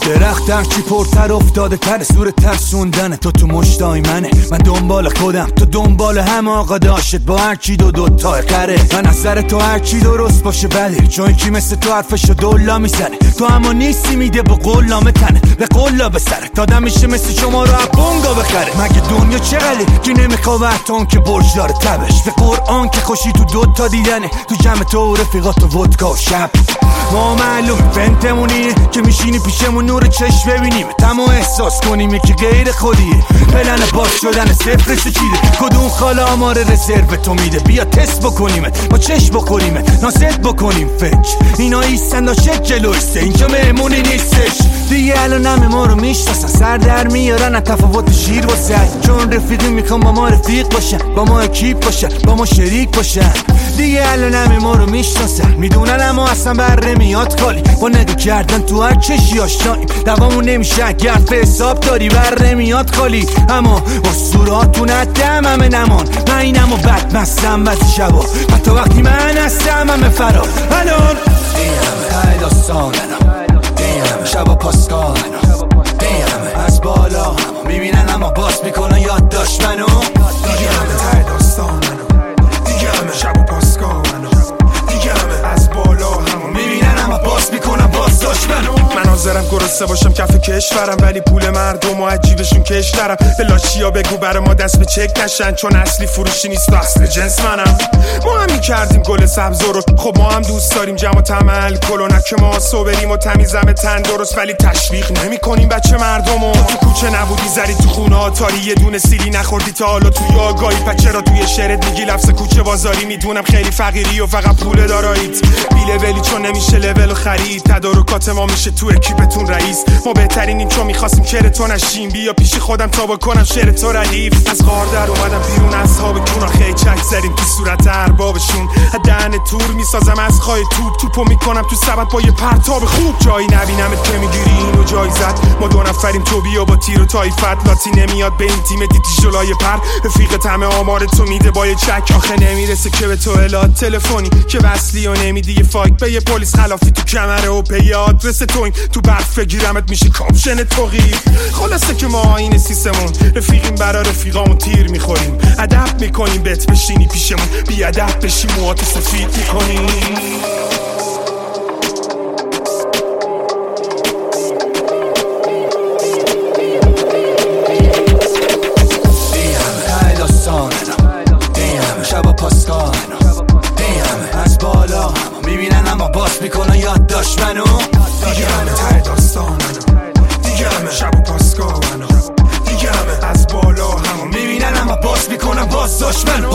درخت هرچی پرتر افتاده تر سور ترسوندن تو مشتای منه. من دنبال خودم تو دنبال هم آقا داشت با هرچی دو تا قره. من از سر تو هرچی درست باشه بده، چون کی مثل تو حرفشو دولا میزنه. تو اما نیستی میده با قولامه تنه به قولا به سره. دادم میشه مثل شما رو بونگا بخره. مگه دنیا چقدره که نمیخواه تون که برج داره تبش. به قرآن که خوشی تو دوتا دیدنه، تو جمع تو و رفیقات و ودکا و شب. ما معلوم بنتمونیه که میشینی پیشمون نور چشم ببینیم تمام احساس کنیم که غیر خودیه. پلن باز شدن صفرشو چیده، کدوم خاله آمار رزرو تو میده. بیا تست بکنیم با چشم بخوریم ناست بکنیم فکر. اینا ایستن داشت جلویسته اینجا مهمونی نیستش دیگه. الان همه ما رو میشناسن سر در میارن تفاوت شیر واسه. چون رفیقی میخوام با ما رفیق باشن، با ما اکیپ باشن، با ما شریک باشن دیگه. الان همه ما رو میشناسن میدونن اما اصلا بر نمیاد کالی. با نگاه کردن تو هر چشی آشناییم دوامون نمیشه اگر به حساب داری بر نمیاد خالی. اما اسطوراتون ندم همه نمان. من اینمو بد مستم بعضی شبا حتی وقتی من هستم همه فرار. الان دیمه های داستانم، دیمه شبا پاسکالم، دیمه از بالا همو میبینن اما باز میکنن یاد داشت منو. دیمه های داستانم، دیمه شبا پاسکالم، دیمه از بالا همو میبینن اما باز میکنن باز داشت منو. من حاضرم گرسنه باشم کف کشورم ولی پول مردم و عجیبشون کشترم. به لاشیا بگو برا ما دست به چک نشن، چون اصلی فروشی نیست و اصل جنس منم. ما هم میکردیم گل سبز رو، خب ما هم دوست داریم جمع و تمل کلونک که ما صبریم و تمیزم تن درست، ولی تشویق نمی کنیم بچه مردمو. تو کوچه نبودی زری تو خونه آتاری، یه دونه سیلی نخوردی تا حالا توی آگاهی. پچه را توی شعرت میگی لفظ کوچه بازاری. میدونم خیلی فقیری و فقط پول داراییت بیله ولی چون نمیشه لول و خرید. تدارکات ما میشه تو اکیپتون رئیس. ما بهترینیم چون میخواستیم کر تو نشیم. بیا پیش خودم تا بکنم شعر تو ردیف. از غار در اومدم بیرون اصحاب کونا خیلی چک زدیم تو صورت اربابشون. دهن تور میسازم از خواهی توپو میکنم تو سبد با یه پرتاب خوب. جایی نبینمت که میگیری اینو جایزت. ما دو نفریم تو بیا با تیر و تایفت. لاتی نمیاد به این تیم دیتی جلای پر. رفیقت همه آمار تو میده با یه چک. آخه نمیرسه که به تو اطلاعات تلفنی که وصلی و نمیدی یه فایت به یه پلیس خلافی تو کمره و پی آدرس توین. تو برف بگیرمت میشه کاپشن توقی. خلاصه که ما این سیسمون رفیقیم برا رفیقامون تیر میخوریم. ادب میکنیم بهت بشینی پیشمون، بی ادب بشی موهات سفید میکنیم. شبا پاسکالم، دیمه از بالا همو میبینن اما باز میکنن یاد داشت منو. دیگه ته داستانم، دیگه شبا پاسکالم، دیگه از بالا همو میبینن اما باز میکنن باز داشت منو.